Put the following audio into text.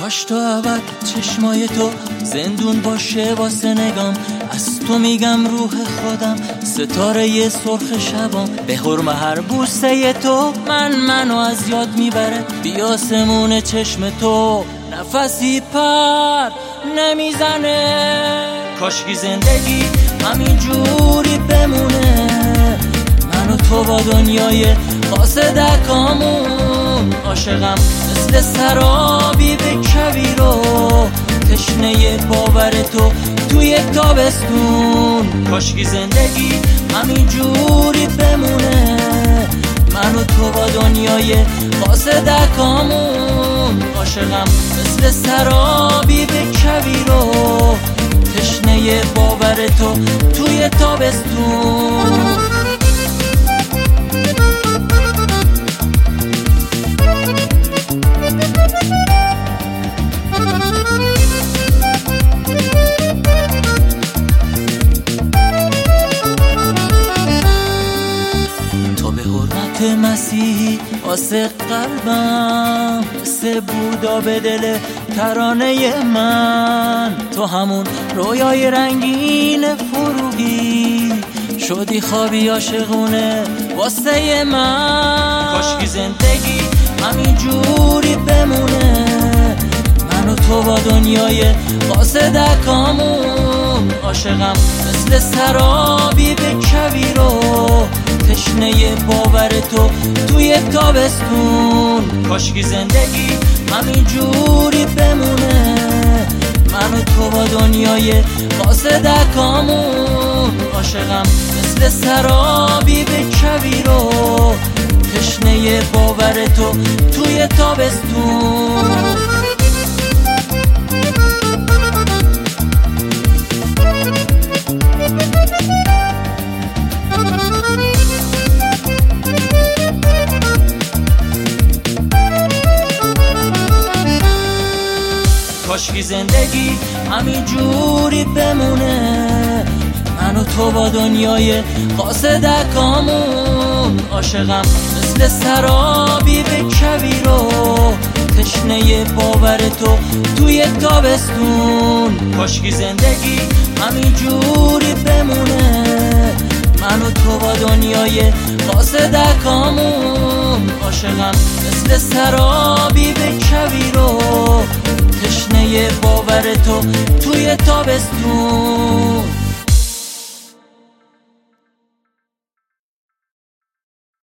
کاش تو ابد چشمای تو زندون باشه واسه نگام. از تو میگم روح خودم ستاره سرخ شبام. به حرم هر بوسه تو منو از یاد میبره. بی آسمون چشم تو نفسی پر نمیزنه. کاشکی زندگی همین جوری بمونه، من و تو با دنیای قاصدکامون. عاشقم مثل سرابی به کویرو، تشنه باور تو توی تابستون. کاشکی زندگی همین جوری بمونه، من و تو با دنیای قاصدکامون. عاشقم مثل سرابی به کویرو، تشنه باور تو توی تابستون. مسیحی واسه قلبم مثل بودا به دل ترانه من. تو همون رویای رنگین فروغی شدی خوابی عاشقونه واسه من. کاشکی زندگی همین جوری بمونه، من و تو با دنیای قاصدکامون. عاشقم مثل سرابی به کویرو، تشنه باور تو توی تابستون. کاشکی زندگی همین جوری بمونه، من و تو با دنیای قاصدکامون. عاشقم مثل سرابی به کویرو، تشنه باور تو توی تابستون. کاشکی زندگی همین جوری بمونه، من و تو با دنیای قاصدکامون. عاشقم مثل سرابی به کویرو، تشنه باور تو توی تابستون. کاشکی زندگی همین جوری بمونه، من و تو با دنیای قاصدکامون. عاشقم مثل سرابی به کویرو، تشنه باور تو توی تابستون.